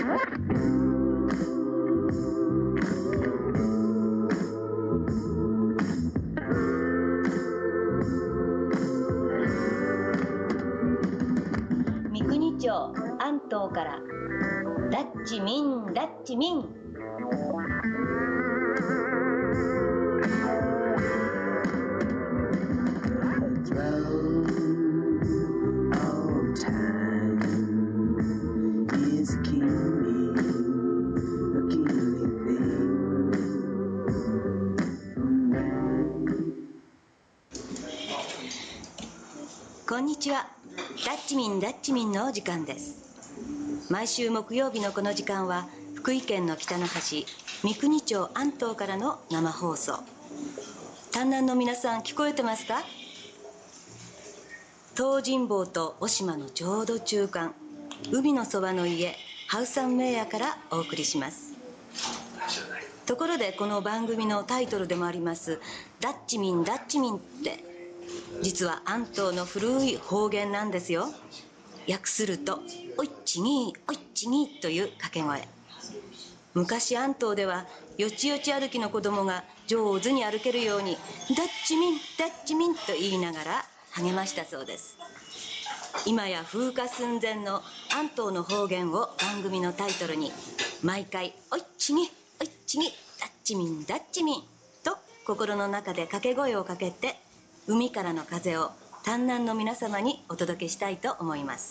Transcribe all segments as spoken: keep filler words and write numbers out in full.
三国町安東からダッチミンダッチミン。こんにちは。ダッチミンダッチミンのお時間です。毎週木曜日のこの時間は福井県の北の端三国町安東からの生放送。丹南の皆さん聞こえてますか？東尋坊と渡島のちょうど中間、海のそばの家ハウサンメイヤからお送りします。ところでこの番組のタイトルでもありますダッチミンダッチミンって実は安東の古い方言なんですよ。訳するとおいっちぎーおいっちぎーという掛け声。昔安東ではよちよち歩きの子供が上手に歩けるようにダッチミンダッチミンと言いながら励ましたそうです。今や風化寸前の安東の方言を番組のタイトルに毎回おいっちぎおいっちぎダッチミンダッチミンと心の中で掛け声をかけて海からの風を丹南の皆様にお届けしたいと思います。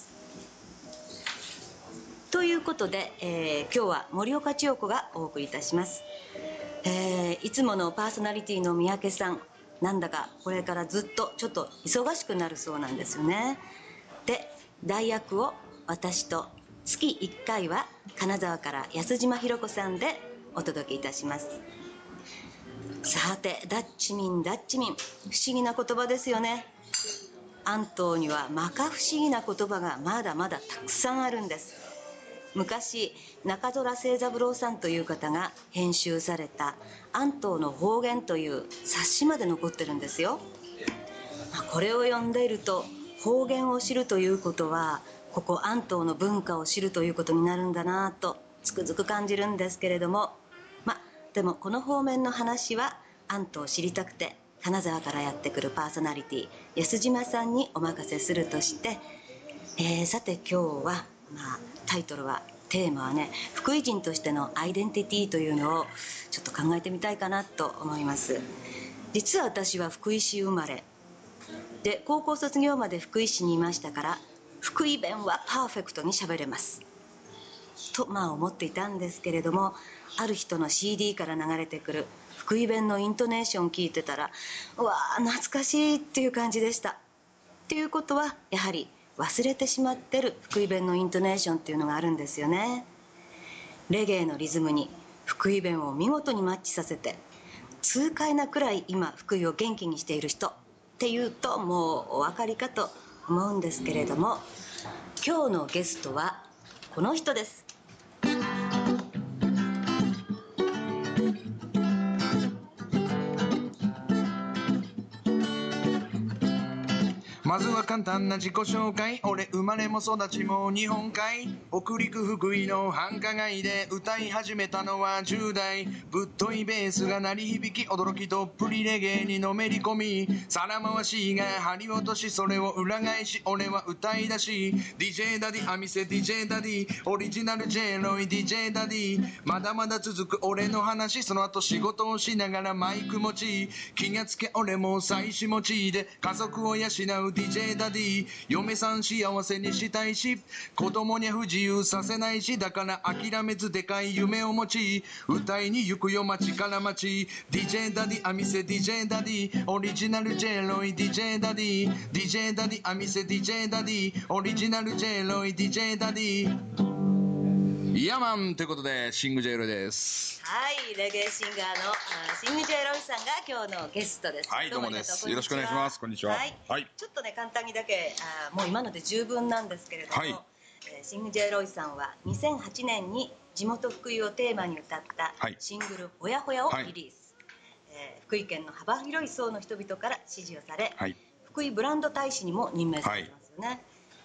ということで、えー、今日は森岡千代子がお送りいたします。えー、いつものパーソナリティの三宅さん、なんだかこれからずっとちょっと忙しくなるそうなんですよね。で、代役を私と月いっかいは金沢から安島ひろ子さんでお届けいたします。さて、ダッチミンダッチミン、不思議な言葉ですよね。安東には摩訶不思議な言葉がまだまだたくさんあるんです。昔中空清三郎さんという方が編集された安東の方言という冊子まで残ってるんですよ。これを読んでいると方言を知るということはここ安東の文化を知るということになるんだなとつくづく感じるんですけれども、まあでもこの方面の話は安東を知りたくて金沢からやってくるパーソナリティ安島さんにお任せするとして、えー、さて今日は、まあ、タイトルはテーマはね、福井人としてのアイデンティティというのをちょっと考えてみたいかなと思います。実は私は福井市生まれで高校卒業まで福井市にいましたから福井弁はパーフェクトに喋れますとまあ思っていたんですけれども、ある人の シーディー から流れてくる福井弁のイントネーションを聞いてたら、うわー懐かしいっていう感じでした。っていうことはやはり忘れてしまってる福井弁のイントネーションっていうのがあるんですよね。レゲエのリズムに福井弁を見事にマッチさせて痛快なくらい今福井を元気にしている人っていうともうお分かりかと思うんですけれども、今日のゲストはこの人です。 まずは簡単な自己紹介。俺生まれも育ちも日本海、北陸福井の繁華街で歌い始めたのはじゅう代。ぶっといベースが鳴り響き驚きどっぷりレゲエにのめり込み、皿回しが針落としそれを裏返し俺は歌い出し、 ディージェー ダディアミセ ディージェー ダディオリジナル J ロイ ディージェー ダディ、まだまだ続く俺の話。その後仕事をしながらマイク持ち、気がつけ俺も妻子持ちで家族を養う ディージェー ダディ、嫁さん幸せにしたいし子供に不自由させないし、だから諦めずでかい夢を持ち歌いに行くよ街から街。 ディージェー ダディアミセ ディージェー ダディオリジナル J ロイ ディージェー ダディ ディージェー ダディアミセ ディージェー ダディオリジナル J ロイ ディージェー ダディ。イヤマンということでシング J ロイです。 はい、レゲエシンガーのシング J ロイさんが今日のゲストです。 はい、どうもです。よろしくお願いします。こんにちは。 はい、 はい、 ちょっとね簡単にだけあもう今ので十分なんですけれども、はい、えー、シング J ロイさんはにせんはちねんに地元福井をテーマに歌ったシングルほやほやをリリース、はい、えー、福井県の幅広い層の人々から支持をされ、はい、福井ブランド大使にも任命されてますよね。はい、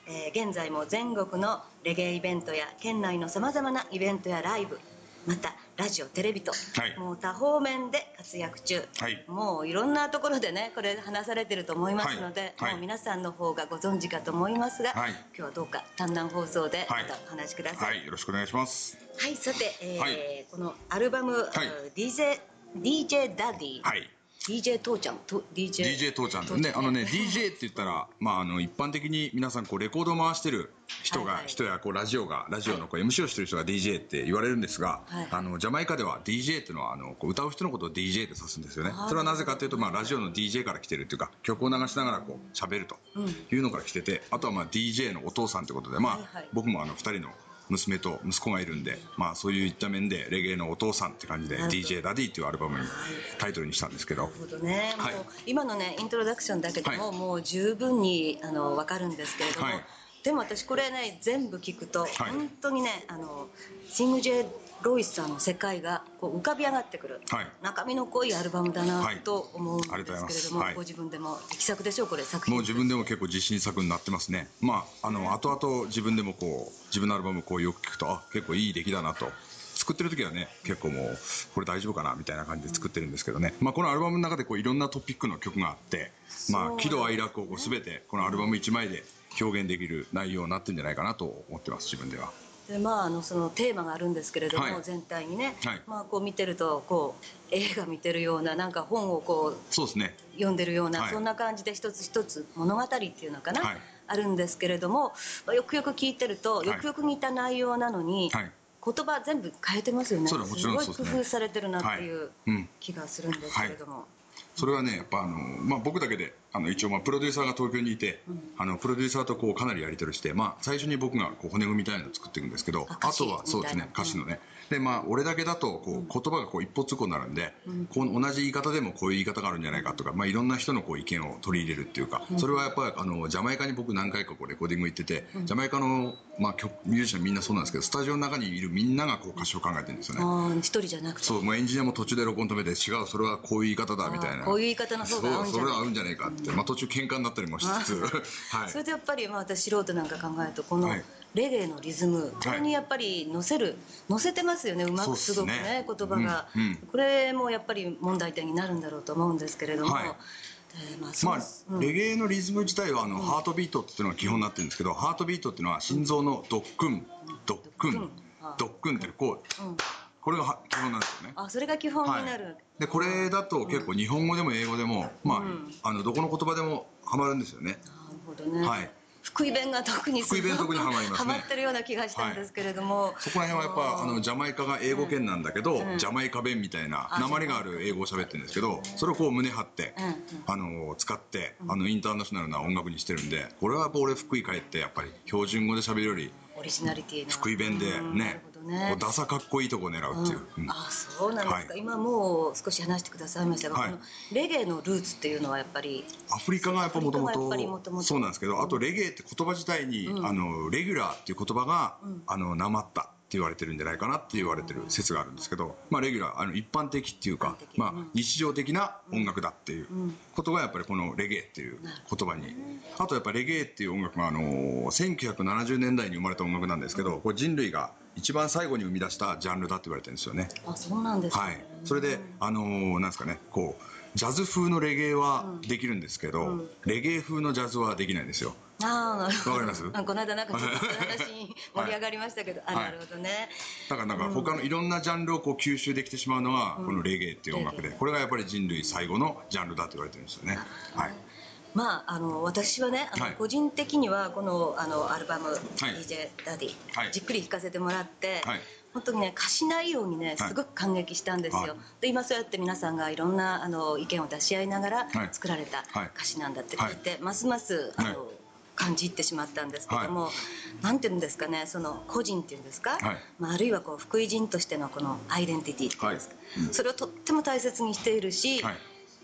えー現在も全国のレゲエイベントや県内のさまざまなイベントやライブ、またラジオテレビと、 はい、 もう多方面で活躍中、 はい、 もういろんなところでねこれ話されてると思いますので、 はいはい、 もう皆さんの方がご存知かと思いますが、 はい、 今日はどうか単南放送でまたお話しください。はい、 はい、よろしくお願いします。 はい、さて、えーはい、 このアルバム、 はい、 ディージェー ディージェー ダディ、 はい、 ディージェー 父ちゃんと ディージェーディージェー 父ちゃんね、あのね ディージェー って言ったら、まあ、あの一般的に皆さんこうレコードを回してる人が、 はいはい、 人やこうラジオがラジオのこう エムシー をしてる人が ディージェー って言われるんですが、はい、あのジャマイカでは ディージェー っていうのはあのこう歌う人のことを ディージェー って指すんですよね。それはなぜかというと、まあ、ラジオの ディージェー から来てるっていうか、曲を流しながらこう喋るというのから来てて、あとはまあ ディージェー のお父さんということで、まあ、はいはい、僕もあのふたりの娘と息子がいるんで、まあ、そういった面でレゲエのお父さんって感じで ディージェー ダディっていうアルバムにタイトルにしたんですけど、 なるほどね、 はい、 もう今のねイントロダクションだけでも、はい、もう十分にあの分かるんですけれども、はい、でも私これね全部聞くと、はい、本当にねあのシング・ジェイ・ロイスさんの世界がこう浮かび上がってくる、はい、中身の濃いアルバムだなと思うんですけれども、はい、ご自分でも力作でしょうこれ作品。 もう自分でも結構自信作になってますね。まああの後々自分でもこう自分のアルバムをこうよく聞くと、あ結構いい出来だなと。作ってる時はね結構もうこれ大丈夫かなみたいな感じで作ってるんですけどね、まあ、このアルバムの中でこういろんなトピックの曲があって、まあ、喜怒哀楽をこう全てこのアルバムいちまいで表現できる内容になってるんじゃないかなと思ってます自分では。 でまあ、あのそのテーマがあるんですけれども、はい、全体にね、はい、まあ、こう見てるとこう映画見てるようななんか本をこうそうですね読んでるような、 はい、 そんな感じで一つ一つ物語っていうのかな、はい、あるんですけれども、まあ、よくよく聞いてると、はい、よくよく似た内容なのに、はい、言葉全部変えてますよね。 それはもちろんそうですね。 すごい工夫されてるなっていう気がするんですけれども、はい、 それはねやっぱあの、まあ、僕だけであの一応まあプロデューサーが東京にいて、うん、あのプロデューサーとこうかなりやり取りして、まあ、最初に僕がこう骨組みみたいなのを作っていくんですけど、 あ, あとはそうですね歌詞のね、でまあ俺だけだとこう言葉がこう一方通行になるんで、うん、こう同じ言い方でもこういう言い方があるんじゃないかとか、まあ、いろんな人のこう意見を取り入れるっていうか、うん、それはやっぱりあのジャマイカに僕何回かこうレコーディング行ってて、うん、ジャマイカの、まあ、曲ミュージシャンみんなそうなんですけど、スタジオの中にいるみんながこう歌詞を考えてるんですよね。 あ一人じゃなくて、 そうもうエンジニアも途中で録音止めて、違うそれはこういう言い方だみたいな、 こういう言い方の方が合うんじゃないか、 それは合うんじゃないかって、まあ、途中喧嘩になったりもしつつはい、 それでやっぱり、まあ、私素人なんか考えるとこのレゲエのリズム、これにやっぱり乗せる乗せてますよね、うまくすごくね言葉が、うんうん、これもやっぱり問題点になるんだろうと思うんですけれども、はい、 えーまあまあうん、レゲエのリズム自体はあの、うん、ハートビートっていうのが基本になってるんですけど、ハートビートっていうのは心臓のドックンドックンドックンってこう、うん、これが基本なんですよね。 あ、それが基本になる、はい、 でこれだと結構日本語でも英語でも、うん、まあ、うん、あのどこの言葉でもハマるんですよね。 なるほどね、はい、福井弁が特にすごくハマってるような気がしたんですけれども、はい、 そこら辺はやっぱあのジャマイカが英語圏なんだけど、うん、ジャマイカ弁みたいな訛りがある英語を喋ってるんですけど、それをこう胸張って、うん、あの使ってあのインターナショナルな音楽にしてるんで、これはやっぱ俺福井帰ってやっぱり標準語で喋るよりオリジナリティの福井弁でね、ね、ダサかっこいいとこを狙うっていう、 うんうん、あそうなんですか、はい、今もう少し話してくださいましたが、はい、このレゲエのルーツっていうのはやっぱりアフリカがやっぱもともとそうなんですけど、あとレゲエって言葉自体に、うん、あのレギュラーっていう言葉が、うん、あのなまったって言われてるんじゃないかなって言われてる説があるんですけど、まあ、レギュラーあの一般的っていうか、まあ、日常的な音楽だっていうことがやっぱりこのレゲエっていう言葉に、あとやっぱレゲエっていう音楽があのせんきゅうひゃくななじゅうねんだいに生まれた音楽なんですけど、これ人類が一番最後に生み出したジャンルだって言われてるんですよね。 あ、そうなんですか。 はい、それであのなんですかね、こうジャズ風のレゲエはできるんですけど、うん、レゲエ風のジャズはできないんですよ。 ああ、なるほど。 わかります？ この間なんかちょっと話に盛り上がりましたけど、はい、あ、なるほどね。 だからなんか他のいろんなジャンルをこう吸収できてしまうのがこのレゲエっていう音楽で、これがやっぱり人類最後のジャンルだと言われてるんですよね。はい。 まあ、あの私はね、あの、はい、個人的にはこのあのアルバム、はい、ディージェー ダディ、はい、じっくり聴かせてもらって、はい、本当にね歌詞内容にねすごく感激したんですよ、はい、で今そうやって皆さんがいろんなあの意見を出し合いながら作られた歌詞なんだって聞いて、はい、ますますあの、はい、感じ入ってしまってしまったんですけども、はい、なんていうんですかね、その個人っていうんですか、はい、まあ、あるいはこう福井人としてのこのアイデンティティっていうんですか、はい、うん、それをとっても大切にしているし、はい、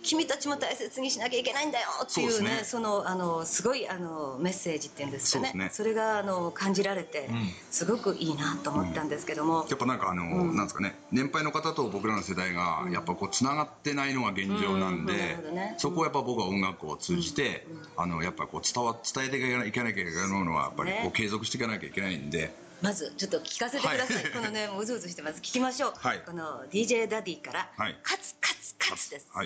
君たちも大切にしなきゃいけないんだよっていうね、そのあのすごいあのメッセージっていうんですかね、 そ, ねそれがあの感じられて、うん、すごくいいなと思ったんですけども、 うん、やっぱなんかあの、うん、なんですかね、年配の方と僕らの世代がやっぱこうつながってないのが現状なんで、うんね、そこをやっぱ僕は音楽を通じて、うんうん、あのやっぱこう伝わ伝えていかなきゃいけないのはやっぱりこう継続していかなきゃいけないんで、 まずちょっと聞かせてください、はい、このねうずうずしてます、聞きましょう、はい、この ディージェー ダディから、はい、カツカツカツです、はい、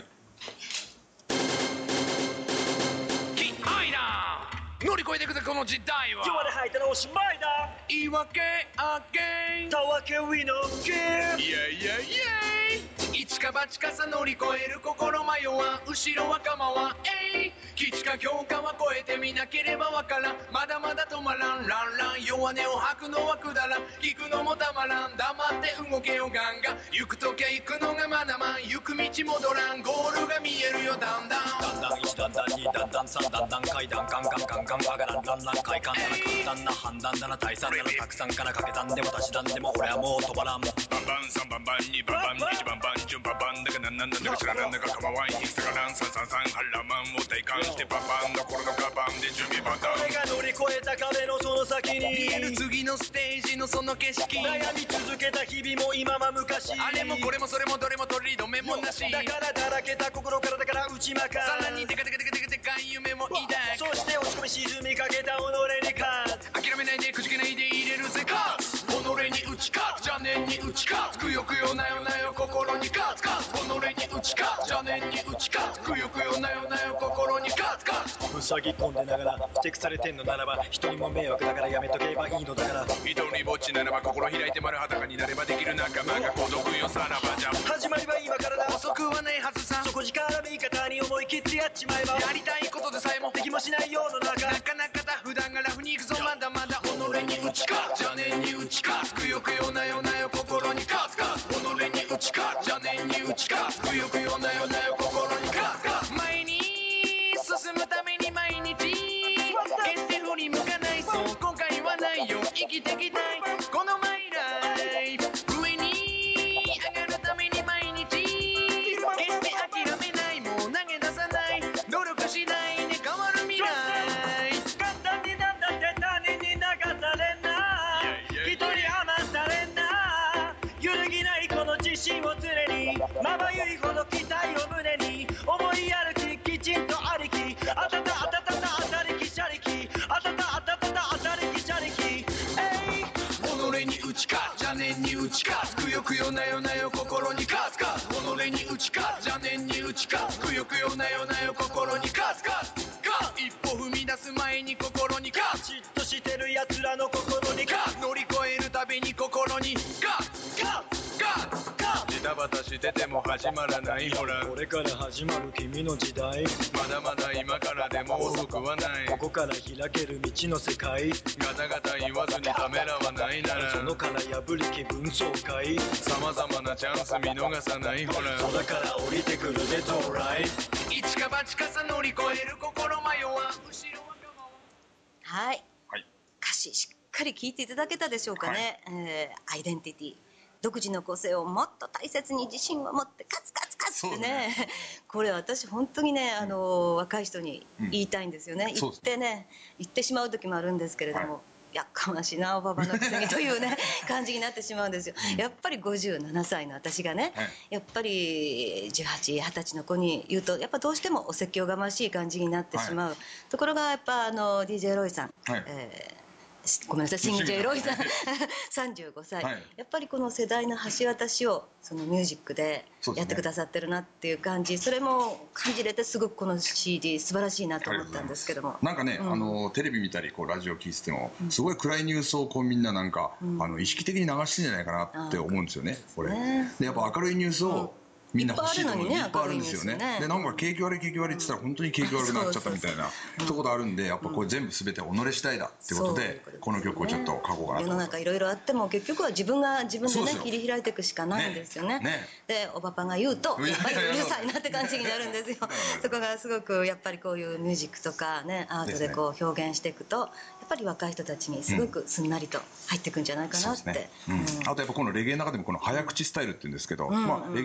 乗り越えていくぜこの時代は、 今日まで吐いたのおしまいだ、 言い訳あげんたわけウィノーゲー、 イエイイエイイエイ、一か八かさ乗り越える心迷わん、後ろは構わん、えい基地か強化は超えてみなければわからん、まだまだ止まらん、ランラン弱音を吐くのはくだらん、聞くのもたまらん、黙って動けよガンガン、行くときゃ行くのがまだまん、行く道戻らん、ゴールが見えるよだんだん、 だんだんいちだんだんにだんだんさんだんだん階段ガンガンガンガン上がらん、ランラン快感だな簡単な判断だな、大惨だなたくさんから掛け算でも足し算でも俺はもう止まらん、バンバンさんばんばんにばんばんいちばんばん順ばんばんだかなんなんだか知らなんだか構わん、引き下がらんさんさんさんはらまんを体感してパパンの頃のカバンで準備バタン、 俺が乗り越えた壁のその先に見える次のステージのその景色、 悩み続けた日々も今は昔、 あれもこれもそれもどれも取り留めもなし、 だからだらけた心からだから打ち負かさらにデカデカデカデカデカい夢も抱く、 そして落ち込み沈みかけた己に勝つ、 諦めないでくじけないで入れるぜ勝つ、己に打ち勝つ邪念に打ち勝つ、くよくよなよなよ心に勝つ勝つ、己に打ち勝つ邪念に打ち勝つ、くよくよなよなよ心に勝つ勝つ、 塞ぎ込んでながらチェックされてんのならば人にも迷惑だからやめとけばいいのだから、 一人ぼっちならば心開いて丸裸になればできる仲間が孤独よさらばじゃ、 始まりは今からだ、 遅くはないはずさ、 底力味方に思い切ってやっちまえば、 やりたいことでさえもできもしない世の中、 なかなかだ普段がラフに行くぞまだまだ、己に打ち勝つ邪念に打ち勝つ、くよくよなよなよ心に勝つ勝つ、己に打ち勝つ邪念に打ち勝つ、くよくよなよなよ心に勝つ勝つ、前に進むために毎日決して振り向かない、そう後悔はないよ生きてきたいこのマイライフ、上に上がるために毎日決して諦めない、もう投げ出さない、努力しないで変わる未来、 簡単になんだって他人に流されない人に余されない、揺るぎないこの自信を常にまばゆいほど期待を胸に思いやる気きちんとありき、あたたあたたたあたりきしゃりき、あたたあたたたあたりきしゃりき、えい己に打ち勝つ邪念に打ち勝つ、くよくよなよなよ心に勝つ勝つ、己に打ち勝つ邪念に打ち勝つ、くよくよなよなよ心に勝つ勝つ、一歩踏み出す前に心に勝つ、 嫉妬してる奴らの心に勝つ、乗り越えるたびに心に勝つ勝つ勝つ勝つ、ジタバタしてても始まらないほら、 これから始まる君の時代、 まだまだ今からでも遅くはない、 ここから開ける道の世界、 ガタガタ言わずにためらわないなら、 その殻破り気分爽快、 さまざまなチャンス見逃さないほら、 空から降りてくるで到来、 一か八かさ乗り越える心迷わん、後ろははい、はい、歌詞しっかり聞いていただけたでしょうかね、はい、えー、アイデンティティ、独自の個性をもっと大切に自信を持ってカツカツカツって ね, ねこれ私本当にね、あのー、若い人に言いたいんですよね、うん、言ってね言ってしまう時もあるんじゅうはち、はい、やっかましいなおばばのくせにというね感じになってしまうんですよ、うん、やっぱりごじゅうななさいの私がね、はい、やっぱりじゅうはち、はたちの子に言うとやっぱどうしてもお説教がましい感じになってしまう、はい、ところがやっぱあの ディージェー ロイさん、はい、えーごめんなさい、シンジェイロイさんさんじゅうごさい、はい、やっぱりこの世代の橋渡しをそのミュージックでやってくださってるなっていう感じ、 そ, ね、それも感じれてすごくこの シーディー 素晴らしいなと思ったんですけども、 なんかね、うん、あのテレビ見たりこうラジオ聞いててもすごい暗いニュースをこうみんななんか、うん、あの意識的に流してんじゃないかなって思うんですよね、これでやっぱ明るいニュースを、うんみんな欲しいところいっぱいあるんですよね。でなんか景気悪い景気悪いって言ったら本当に景気悪くなっちゃったみたいなところあるんで、やっぱこれ全部全て己次第だってことでこの曲をちょっと書こうかなと。 世の中いろいろあっても結局は自分が自分でね切り開いていくしかないんですよね。でおばぱが言うとやっぱりうるさいなって感じになるんですよ。そこがすごくやっぱりこういうミュージックとかねアートでこう表現していくとやっぱり若い人たちにすごくすんなりと入っていくんじゃないかなって。 あとやっぱこのレゲエの中でもこの早口スタイルって言うんですけど、まあレゲエいろんなスタイル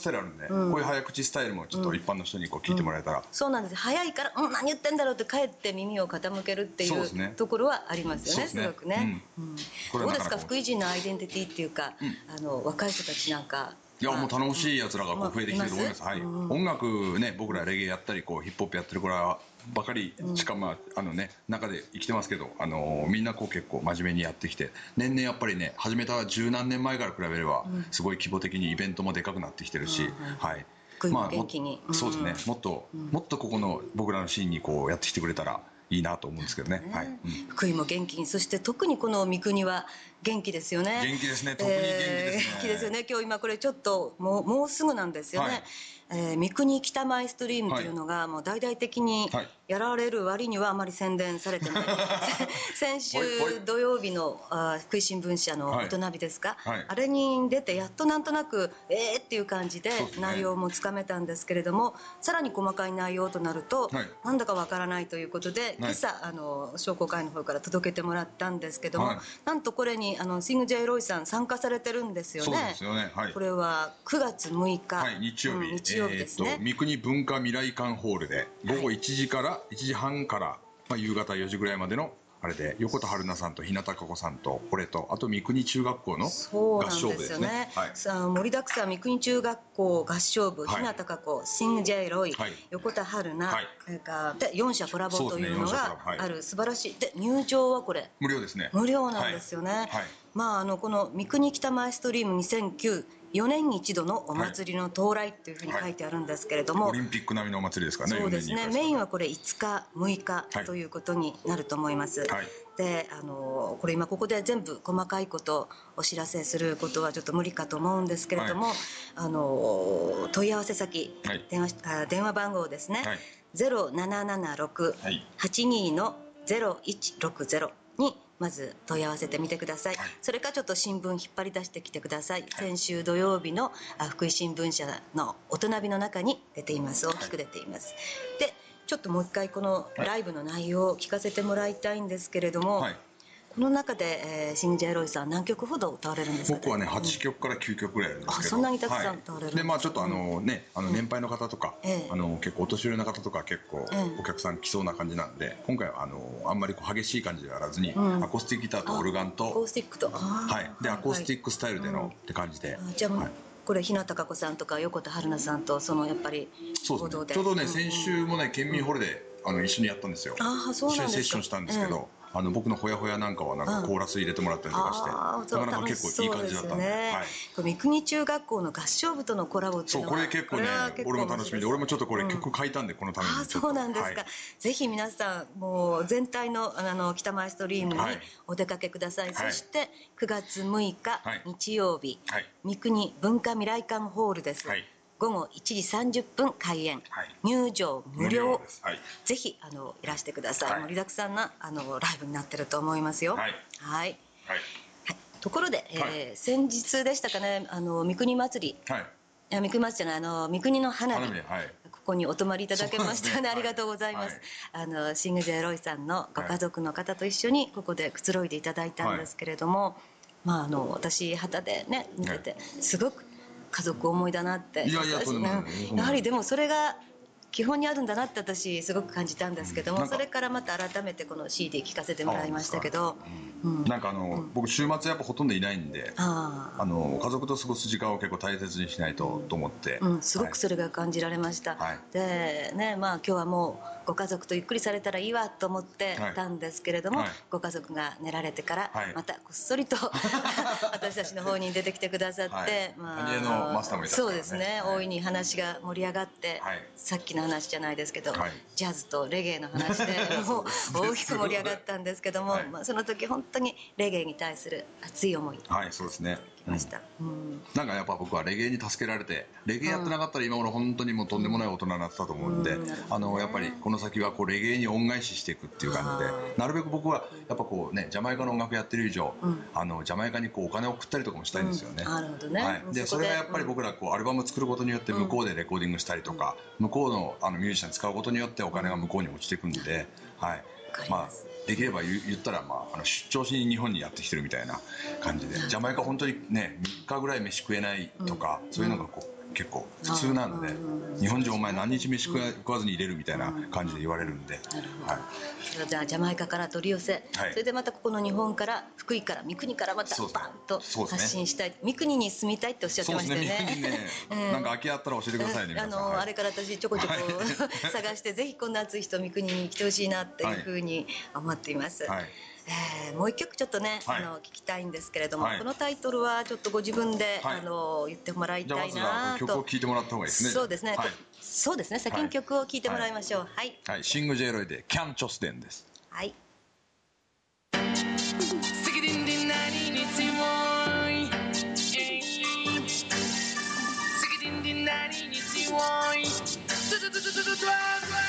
タイルあるんで、 うん、 こういう早口スタイルもちょっと一般の人にこう聞いてもらえたら、うん、 そうなんです。早いから、うん、何言ってんだろうってかえって耳を傾けるっていう、ね、ところはありますよね。 す, ねすごくね、うんうん、どうですか福井人のアイデンティティっていうか、うん、あの若い人たちなんかいやもう頼もしいやつらがこう増えてきてると思います、はい、うん、音楽ね、僕らレゲエやったりこうヒップホップやってる子らばかりしか、まああのね、中で生きてますけど、あのー、みんなこう結構真面目にやってきて、年々やっぱりね、始めた十何年前から比べればすごい規模的にイベントもでかくなってきてるし、うん、はい、 まあ元気に、 うん、そうですね、もっと、うん、もっとここの僕らのシーンにこうやってきてくれたらいいなと思うんですけどね。ね、はい、うん、 福井も元気に、そして特にこの三国は元気ですよね。 元気ですね。特に元気ですね。 えー、元気ですよね。今日今これちょっともうもうすぐなんですよね。はい、えー、三国北前ストリームというのがもう大々的にやられる割にはあまり宣伝されてない。先週土曜日のあ福井新聞社の大人びですか、はいはい、あれに出てやっとなんとなくえーっていう感じで内容もつかめたんですけれども、ね、さらに細かい内容となると、はい、なんだかわからないということで、今朝あの商工会の方から届けてもらったんですけども、はい、なんとこれにあのシング・ジェイ・ロイさん参加されてるんですよね。 そうですよね、はい、 これはくがつむいか、 はい、日曜日、 うん、日曜日ですね、 えー、三国文化未来館ホールで午後いちじからいちじはんから、まあ、夕方よじぐらいまでのあれで、横田春菜さんと日向孝子さんと俺と、あと三国中学校の合唱部ですね。 はい、さあ盛りだくさん、三国中学校合唱部、はい、日向孝子、シング・ジェイ・ロイ、はい、横田春菜、はい、それからでよんしゃコラボというのがある、素晴らしい。で入場はこれ無料ですね。 無料なんですよね。はいはい、まあ、あのこの三国北前ストリームにせんきゅう、よねんに一度のお祭りの到来というふうに書いてあるんですけれども、 はい、オリンピック並みのお祭りですからね。 そうですね、メインはこれいつかむいかということになると思います。はい、であのこれ今ここで全部細かいことをお知らせすることはちょっと無理かと思うんですけれども、はい、あの問い合わせ先、はい、電話あ電話番号ですね、はい、ゼロななななろく はちに のゼロいちろくゼロにまず問い合わせてみてください。はい、それからちょっと新聞引っ張り出してきてください。はい、先週土曜日の福井新聞社の大人びの中に出ています。大きく出ています。はい、でちょっともう一回このライブの内容を聞かせてもらいたいんですけれども、はい、この中で、えー、シング・ジェイ・ロイさん何曲ほど歌われるんですか。 僕はねはちきょくからきゅうきょくぐらいあるんですけど、 あ、そんなにたくさん歌われるんですか。 はい、でまあちょっとあのね、あの年配の方とか、うん、あの結構お年寄りの方とか結構お客さん来そうな感じなんで、今回はあのあんまりこう激しい感じではやらずに、うん、アコースティックギターとオルガンとアコースティックと、 はい、でアコースティックスタイルでの、はい、って感じで、 じゃあ、はい、これ日向孝子さんとか横田春菜さんとそのやっぱり合同で、そうですね、ちょうどね、うん、先週もね県民ホールであの一緒にやったんですよ。 あ、そうなんですか。 一緒にセッションしたんですけど、うん、あの僕のほやほやなんかはなんかコーラス入れてもらったりとかして、うん、なかなか結構いい感じだったんで、ね、はい、 これ三国中学校の合唱部とのコラボっていうのは、 そうこれ結構ね、俺も楽しみで、俺もちょっとこれ曲書いたんで、うん、このためにあ、そうなんですか、はい、ぜひ皆さんもう全体のあの北前ストリームにお出かけください。はい、そしてくがつむいか、はい、日曜日、はい、三国文化未来館ホールです。はい、午後いちじさんじゅっぷん開演、はい、入場無料、はい、ぜひあのいらしてください。はい、盛りだくさんなあのライブになってると思いますよ。はい、はいはい、ところで、えーはい、先日でしたかね、あの三国祭り、はい、いや三国祭りじゃない、あの三国の花火、はい、ここにお泊まりいただけましたよね。ね、ありがとうございます。はい、あのシング・ジェイ・ロイさんのご家族の方と一緒にここでくつろいでいただいたんですけれども、はい、まああの私旗でね見ててすごく家族思いだなって。 いやいや、そうね、 やはりでもそれが基本にあるんだなって私すごく感じたんですけども、うん、それからまた改めてこの シーディー 聴かせてもらいましたけど、 うん、なんかあの、うん、僕週末やっぱほとんどいないんで、ああの家族と過ごす時間を結構大切にしないと、うん、と思って、 うん、すごくそれが感じられました。はい、でね、まあ今日はもうご家族とゆっくりされたらいいわと思ってたんですけれども、はいはい、ご家族が寝られてからまたこっそりと、はい、私たちの方に出てきてくださって、はい、まあ、 のマスターもいたからね、 そうですね、はい、大いに話が盛り上がって、はい、さっきの話じゃないですけど、はい、ジャズとレゲエの話でもう大きく盛り上がったんですけども、はい、まあ、その時本当にレゲエに対する熱い思い、 はい、そうですね、 ました。うんうん、 なんかやっぱ僕はレゲエに助けられて、レゲエやってなかったら今頃本当にもうとんでもない大人になってたと思うんで、うん、あのやっぱりこの先はこうレゲエに恩返ししていくっていう感じで、なるべく僕はやっぱこうね、ジャマイカの音楽やってる以上、うん、あのジャマイカにこうお金を送ったりとかもしたいんですよね。 うん、なるほどね。 はい、でそれがやっぱり僕らこうアルバム作ることによって向こうでレコーディングしたりとか、うん、向こうのあのミュージシャン使うことによってお金が向こうに落ちていくんで、はい、まあできれば 言, 言ったら、まあ、あの出張しに日本にやってきてるみたいな感じで、ジャマイカ本当にねみっかぐらい飯食えないとか、うん、そういうのがこう結構普通なんで、日本人お前何日飯食わ食わずに入れるみたいな感じで言われるんで、 なるほど、 はいじゃあジャマイカから取り寄せ、 はいそれでまたここの日本から福井から三国からまたそうですねバンとそうですね発信したい、三国に住みたいっておっしゃってましたよね。 そうですね、三国ね、なんか空きあったら教えてくださいね、 あ皆さん。はいのあれから私ちょこちょこはい探してぜひこんな暑い人三国に来てほしいなっていうふうに思っています、 はいえーもう一曲ちょっとね、 はいあの聞きたいんですけれども、 はいこのタイトルはちょっとご自分で、 はいあの言ってもらいじゃあまずたいなと。 は曲を聴いてもらった方がいいですね。 そうですね、 はい、 そうですね、先に曲を聴いてもらいましょう。はい、 はい、シング・ジェイロイで「キャン・チョスデン」です。 はい、 責任で何に強い責任で何に強いドドドドドドドド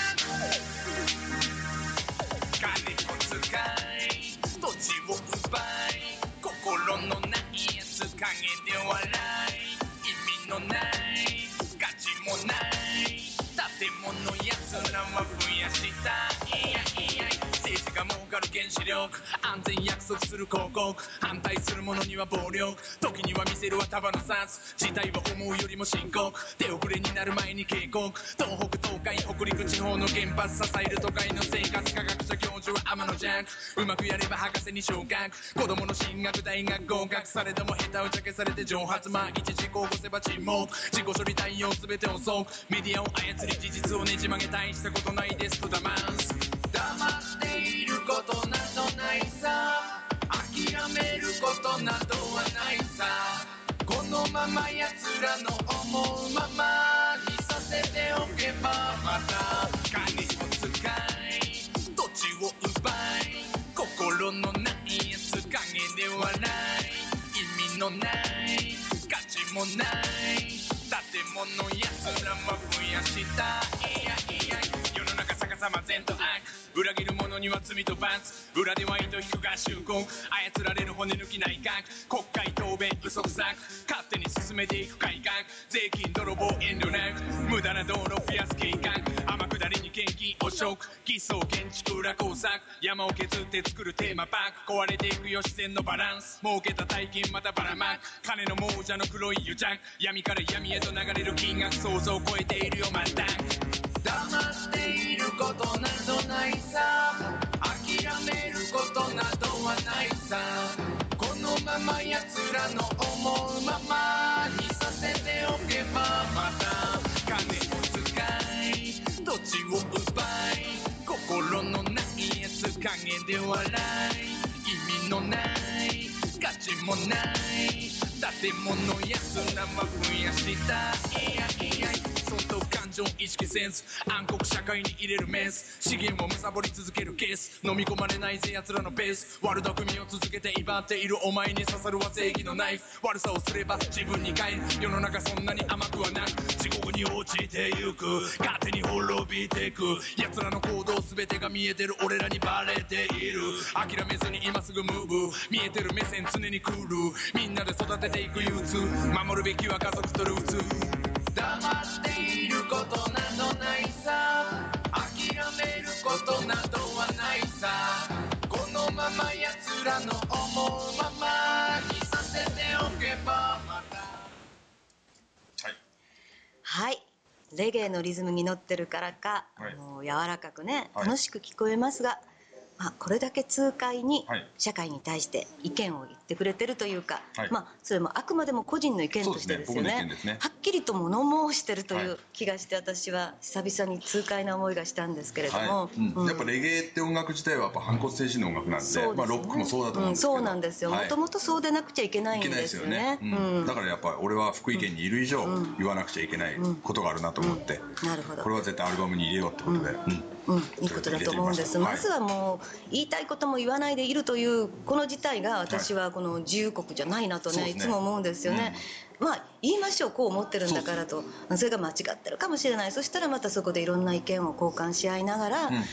金を使い土地を奪い心のないやつ陰で笑い意味のない価値もない建物やつらは増やしたいやいや政治が儲かる原子力安全約束する広告反対する者には暴力時には見せるは束の札事態は思うよりも深刻手遅れになる前に警告東北東海北陸地方の原発支える都会の生活科学者教授は天の弱うまくやれば博士に昇格子供の進学大学合格されども下手打ち明けされて蒸発毎日事故を起こせば沈黙自己処理対応全て遅くメディアを操り事実をねじ曲げ大したことないですと騙す黙っていることなどないさ諦めることなどはないさこのまま奴らの思うままにさせておけばまた金を使い土地を奪い心のないやつ陰で笑い意味のない価値もない建物やつらは増やしたいやいや世の中逆さま善と悪裏切る者には罪と罰裏では糸引く合衆国操られる骨抜き内閣国会答弁嘘くさく勝手に進めていく改革税金泥棒遠慮なく無駄な道路増やす計画天下りに献金汚職偽装建築裏工作山を削って作るテーマパーク壊れていくよ自然のバランス儲けた大金またばらまく金の亡者の黒い癒着闇から闇へと流れる金額想像を超えているよまた黙っていることなどないさ諦めることなどはないさこのまま奴らの思うままにさせておけばまた金を使い土地を奪い心のないやつ陰で笑い意味のない価値もない建物やつらは増やしたいやいや損得感情意識せず暗黒社会に入れるメス資源を貪り続けるケース飲み込まれないぜ奴らのペース悪巧みを続けて威張っているお前に刺さるは正義のナイフ悪さをすれば自分に返る世の中そんなに甘くはなく地獄に落ちてゆく勝手に滅びてく奴らの行動全てが見えてる俺らにバレている諦めずに今すぐムーブ見えてる目線常にクールみんなで育てていく憂鬱守るべきは家族とルーツ黙っていることなどないさ諦めることなどはないさこのまま奴らの思うままにさせておけばまたはいはい、レゲエのリズムに乗ってるからか、 はいあの柔らかくねはい楽しく聞こえますが、まあ、これだけ痛快にはい社会に対して意見を言ってくれてるというか、 はいまあ、それもあくまでも個人の意見としてですよね。 そうですね僕の意見ですねはっきりと物申してるといはいう気がして、私は久々に痛快な思いがしたんですけれども、 はいうんうんやっぱレゲエって音楽自体はやっぱ反骨精神の音楽なんでそうですねまあ、ロックもそうだと思うんですけど、 うんそうなんですよ、 はいもともとそうでなくちゃいけないんいけないでよですすよねね、 うんうんだからやっぱ俺は福井県にいる以上うん言わなくちゃいけないことがあるなと思って、 なるほどこれは絶対アルバムに入れようってことで、うんうん、いいことだと思うんです、 はいまずはもう言いたいことも言わないでいるというこの事態が私はこの自由国じゃないなとね、 そうですねいつも思うんですよね、まあ言いましょうこう思ってるんだからと、それが間違ってるかもしれない、そしたらまたそこでいろんな意見を交換し合いながら、 うん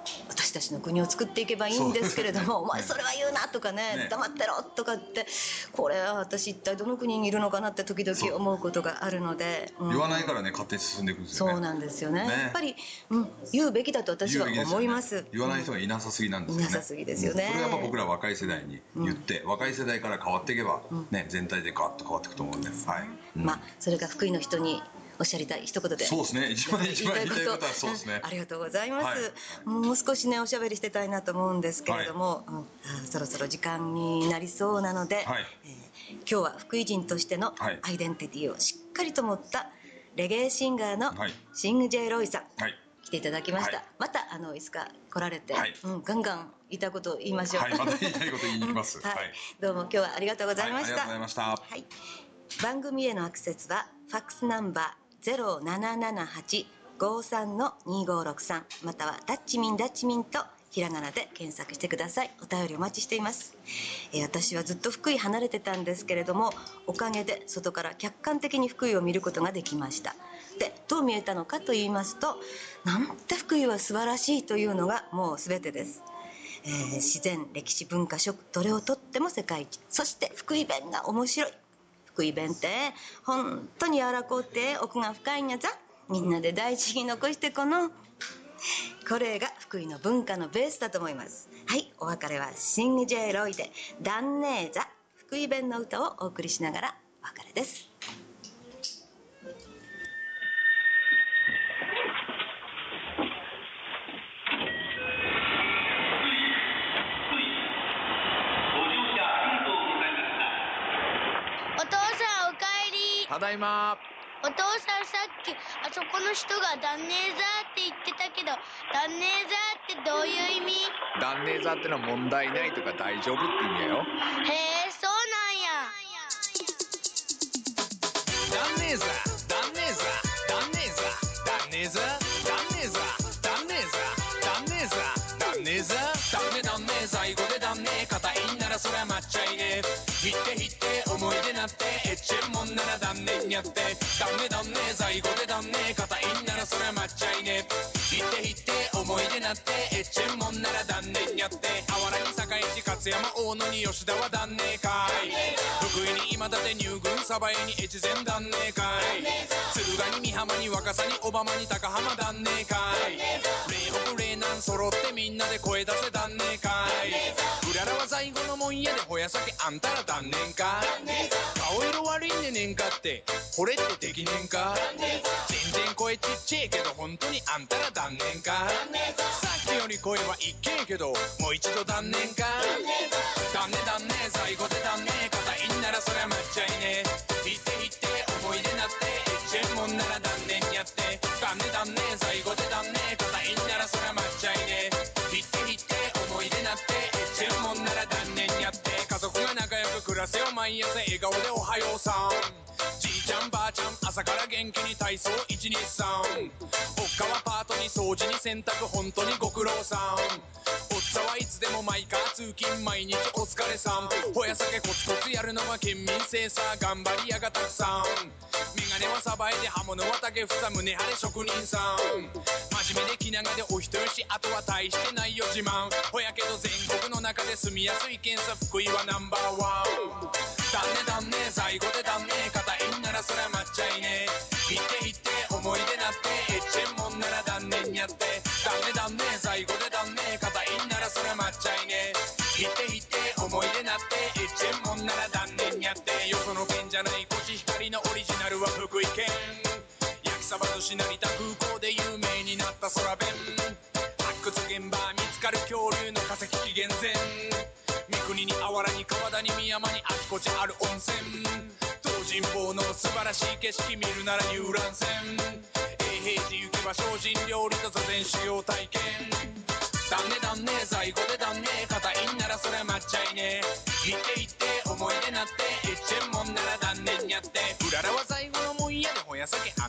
私たちの国を作っていけばいいんですけれども、お前それは言うなとかね、 ね黙ってろとかって、これは私一体どの国にいるのかなって時々思うことがあるので、うん、 言わないからね勝手に進んでいくんですよね。 そうなんですよね。 ねやっぱり、うん、言うべきだと私は思います。 言うべきですよね。言わない人がいなさすぎなんですよね。 いなさすぎですよね。 それはやっぱ僕ら若い世代に言って、うん、若い世代から変わっていけば、ね、全体でガッと変わっていくと思うんで、はい。うん、 まあそれが福井の人におっしゃりたい一言で。 そうですね。一番一番言いたいことはそうですね。 ありがとうございます。 はい、 もう少しねおしゃべりしてたいなと思うんですけれども、はい、うん、そろそろ時間になりそうなので、はい、えー、今日は福井人としてのアイデンティティをしっかりと持ったレゲエシンガーのシング・ジェイ・ロイさん、はい、来ていただきました。はい、またあのいつか来られて、はい、うん、ガンガン言いたいことを言いましょう。 はい、また言いたいこと言いに行きます。 はい、どうも今日はありがとうございました。 はい、ありがとうございました。はい、 番組へのアクセスはファックスナンバーゼロななななはち ごさん にごろくさん、またはダッチミンダッチミンとひらがなで検索してください。お便りお待ちしています。えー、私はずっと福井離れてたんですけれども、おかげで外から客観的に福井を見ることができました。で、どう見えたのかと言いますと、なんて福井は素晴らしいというのがもう全てです。えー、自然、歴史、文化、食、どれをとっても世界一。そして福井弁が面白い。福井弁って本当に柔らこうて奥が深いんやざ。みんなで大事に残してこの。これが福井の文化のベースだと思います。はい、お別れはシング・ジェイ・ロイでダンネーザ、福井弁の歌をお送りしながらお別れです。 ただいま。 お父さん、さっきあそこの人がダンネーザーって言ってたけど、ダンネーザーってどういう意味？ ダンネーザーってのは問題ないとか大丈夫って意味だよ。 へえ、そうなんや。ダンネーザー、ダンネーザー、ダンネーザー、ダンネーザー、ダンネーザー、ダンネーザー、ダンネーザー、ダンネーザー、ダンネダンネ最後でダンネ硬いんならそりゃ抹茶いね。ひってひって思い出なってエッチェンもんならダンネにやってダンネダンネ最後でダンネ硬いんならそりゃ抹茶いね。ひってひって思い出なってエッチェンもんならダンネにやってあわらに堺市勝山大野に吉田はダンネかい。福井に今立て入郡鯖江に越前ダンネかい。敦賀に美浜に若狭に小浜に高浜ダンネかい。嶺北嶺南揃ってみんなで声出せダンネかい。うららは最後のもんやでほやさけあんたらダンネんか。顔色悪いねねんかってこれってできねんか。全然声ちっちゃいけど本当にあんたらダンネんか。さっきより声はいっけえけどもう一度ダンネんか。ダンネダンネ最後でダンネ硬いんならそりゃ抹茶いね。ひってひって思い出なってエッチェンもんならダンネにやってダンネダンネ最後でダンネ硬いんならそりゃ抹茶いね。ひってひって思い出なってエッチェンもんならダンネにやって家族が仲良く暮らせよ毎朝笑顔でおはようさん。じいちゃんばあちゃん朝から元気に体操いちにさん。おっかはパートに掃除に洗濯本当にご苦労さん。おっさはいつでもマイカー通勤毎日お疲れさん。ほやさけコツコツやるのは県民性さ頑張り屋がたくさん。メガネはサバエで刃物は竹房胸張れ職人さん。真面目で気長でお人よしあとは大してないよ自慢。ほやけど全国の中で住みやすい県さ福井はナンバーワン。ダンネダンネ最後でダンネ硬いんならそりゃ抹茶いね。ひってひって思い出なってエッチェンもんならダンネにやってダンネダンネ最後でダンネ硬いんならそりゃ抹茶いね。ひってひって思い出なってエッチェンもんならダンネにやってよその県じゃないコシヒカリのオリジナルは福井県。焼きそば寿司成田空港で有名になった空弁。発掘現場見つかる恐竜の化石紀元前。三国にあわらに川田に宮山にあちこちある温泉。東尋坊の素晴らしい景色見るなら遊覧船。永平寺行けば精進料理と座禅修行体験。ダンネダンネ最後でダンネ硬いんならそりゃ抹茶いね。ひってひって思い出なってエッチェンもんならダンネにやってうららは最後のもんやでほやさけ